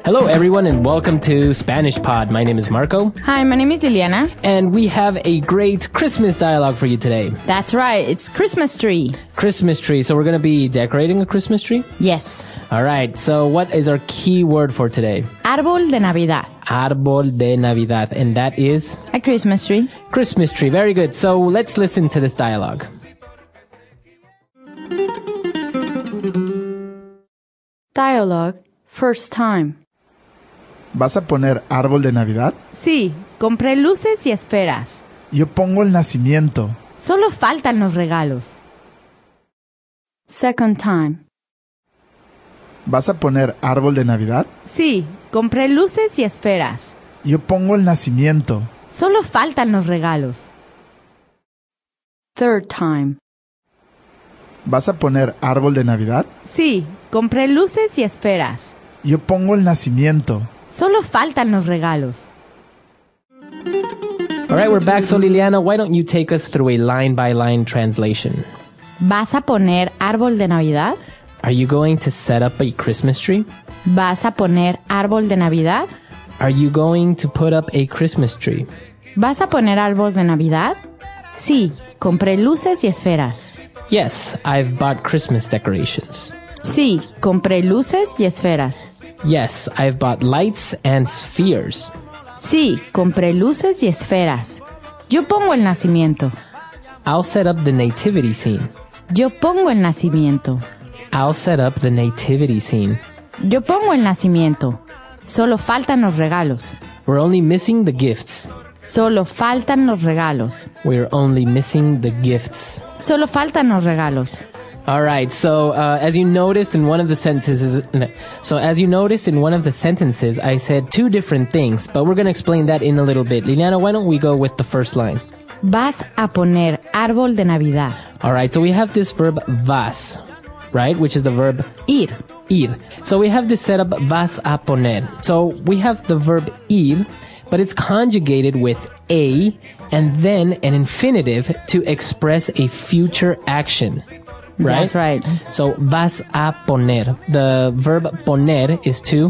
Hello, everyone, and welcome to Spanish Pod. My name is Marco. Hi, my name is Liliana. And we have a great Christmas dialogue for you today. That's right. It's Christmas tree. Christmas tree. So we're going to be decorating a Christmas tree? Yes. All right. So what is our key word for today? Árbol de Navidad. Árbol de Navidad. And that is? A Christmas tree. Christmas tree. Very good. So let's listen to this dialogue. Dialogue. First time. ¿Vas a poner árbol de Navidad? Sí, compré luces y esferas. Yo pongo el nacimiento. Solo faltan los regalos. Second time. ¿Vas a poner árbol de Navidad? Sí, compré luces y esferas. Yo pongo el nacimiento. Solo faltan los regalos. Third time. ¿Vas a poner árbol de Navidad? Sí, compré luces y esferas. Yo pongo el nacimiento. Solo faltan los regalos. All right, we're back. So, Liliana, why don't you take us through a line-by-line translation? ¿Vas a poner árbol de Navidad? Are you going to set up a Christmas tree? ¿Vas a poner árbol de Navidad? Are you going to put up a Christmas tree? ¿Vas a poner árbol de Navidad? Sí, compré luces y esferas. Yes, I've bought Christmas decorations. Sí, compré luces y esferas. Yes, I've bought lights and spheres. Sí, compré luces y esferas. Yo pongo el nacimiento. I'll set up the nativity scene. Yo pongo el nacimiento. I'll set up the nativity scene. Yo pongo el nacimiento. Solo faltan los regalos. We're only missing the gifts. Solo faltan los regalos. We're only missing the gifts. Solo faltan los regalos. All right. So, as you noticed in one of the sentences, I said two different things, but we're going to explain that in a little bit. Liliana, why don't we go with the first line? Vas a poner árbol de Navidad. All right. So we have this verb vas, right? Which is the verb Ir. Ir. So we have this setup vas a poner. So we have the verb ir, but it's conjugated with a and then an infinitive to express a future action. Right? That's right. So, vas a poner. The verb poner is to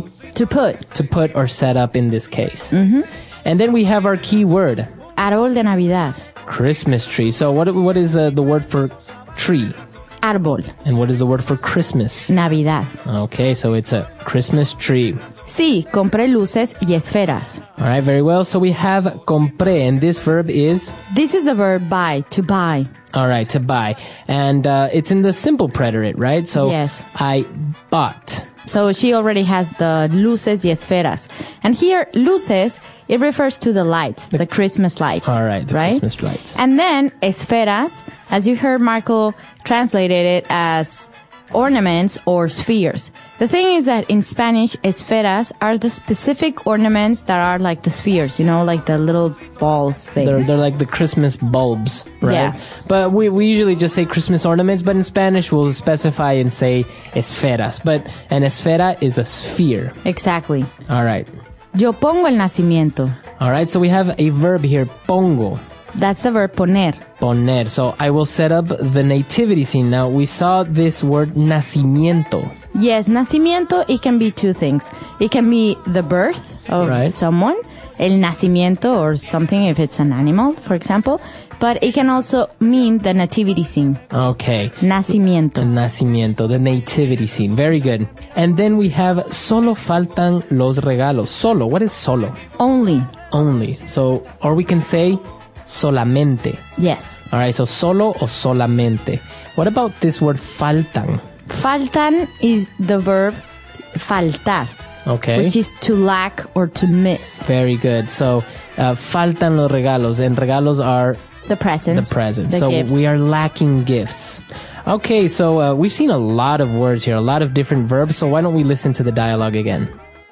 put or set up in this case. Mm-hmm. And then we have our key word. Árbol de Navidad. Christmas tree. So, what is the word for tree? Árbol. And what is the word for Christmas? Navidad. Okay, so it's a Christmas tree. Sí, compré luces y esferas. All right, very well. So we have compré, and this verb is? This is the verb buy, to buy. All right, to buy. And it's in the simple preterite, right? So yes. I bought. So she already has the luces y esferas. And here, luces, it refers to the lights, the Christmas lights. All right, the right? Christmas lights. And then esferas, as you heard Marco translated it as ornaments or spheres. The thing is that in Spanish, esferas are the specific ornaments that are like the spheres, you know, like the little balls things. They're like the Christmas bulbs, right? Yeah. But we usually just say Christmas ornaments, but in Spanish we'll specify and say esferas. But an esfera is a sphere. Exactly. All right. Yo pongo el nacimiento. All right, so we have a verb here, pongo. That's the verb poner. Poner. So I will set up the nativity scene. Now, we saw this word nacimiento. Yes, nacimiento, it can be two things. It can be the birth of someone, el nacimiento or something if it's an animal, for example. But it can also mean the nativity scene. Okay. Nacimiento. Nacimiento, the nativity scene. Very good. And then we have solo faltan los regalos. Solo. What is solo? Only. Only. So, or we can say solamente. Yes. All right, so solo o solamente. What about this word faltan? Faltan is the verb faltar. Okay. Which is to lack or to miss. Very good. So, faltan los regalos. And regalos are? The presents. The presents. The so gifts. We are lacking gifts. Okay, so we've seen a lot of words here, a lot of different verbs. So why don't we listen to the dialogue again?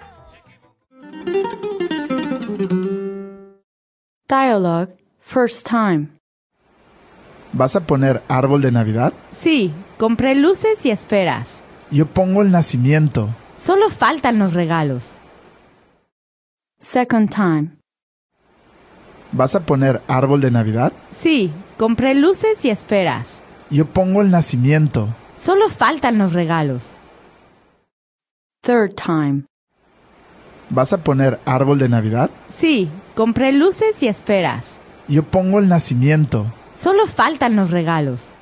Dialogue. First time. ¿Vas a poner árbol de Navidad? Sí, compré luces y esferas. Yo pongo el nacimiento. Solo faltan los regalos. Second time. ¿Vas a poner árbol de Navidad? Sí, compré luces y esferas. Yo pongo el nacimiento. Solo faltan los regalos. Third time. ¿Vas a poner árbol de Navidad? Sí, compré luces y esferas. Yo pongo el nacimiento. Solo faltan los regalos.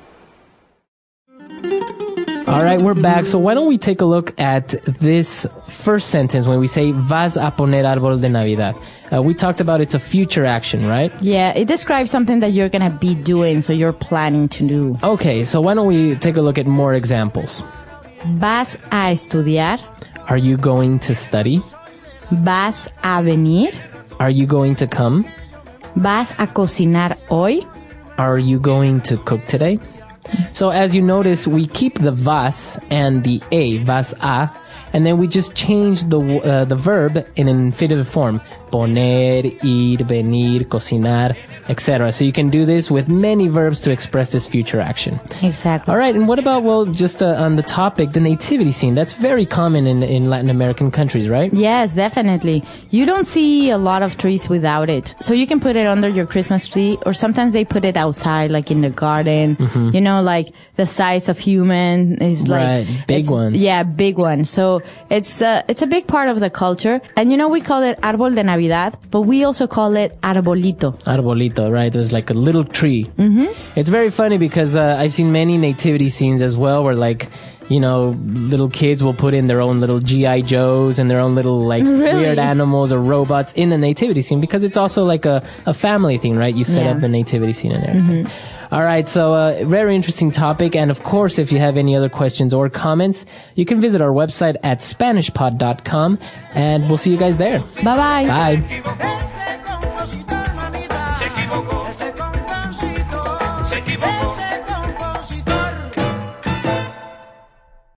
All right, we're back. So why don't we take a look at this first sentence when we say vas a poner árbol de Navidad? We talked about it's a future action, right? Yeah, it describes something that you're going to be doing, so you're planning to do. Okay, so why don't we take a look at more examples? ¿Vas a estudiar? Are you going to study? ¿Vas a venir? Are you going to come? ¿Vas a cocinar hoy? Are you going to cook today? So as you notice, we keep the vas and the a, vas a, and then we just change the verb in an infinitive form. Poner, ir, venir, cocinar, etc. So you can do this with many verbs to express this future action. Exactly. All right, and what about, well, just on the topic, the nativity scene? That's very common in Latin American countries, right? Yes, definitely. You don't see a lot of trees without it. So you can put it under your Christmas tree, or sometimes they put it outside, like in the garden. Mm-hmm. You know, like the size of human is like... Right, big ones. Yeah, big ones. So it's a big part of the culture. And you know, we call it árbol de Navidad, but we also call it arbolito. Arbolito, right? There's like a little tree. Mm-hmm. It's very funny because I've seen many nativity scenes as well where like, you know, little kids will put in their own little G.I. Joes and their own little like Really? weird animals or robots in the nativity scene because it's also like a family thing, right? You set Yeah. up the nativity scene and everything. All right, so very interesting topic. And of course, if you have any other questions or comments, you can visit our website at SpanishPod.com and we'll see you guys there. Bye-bye. Bye.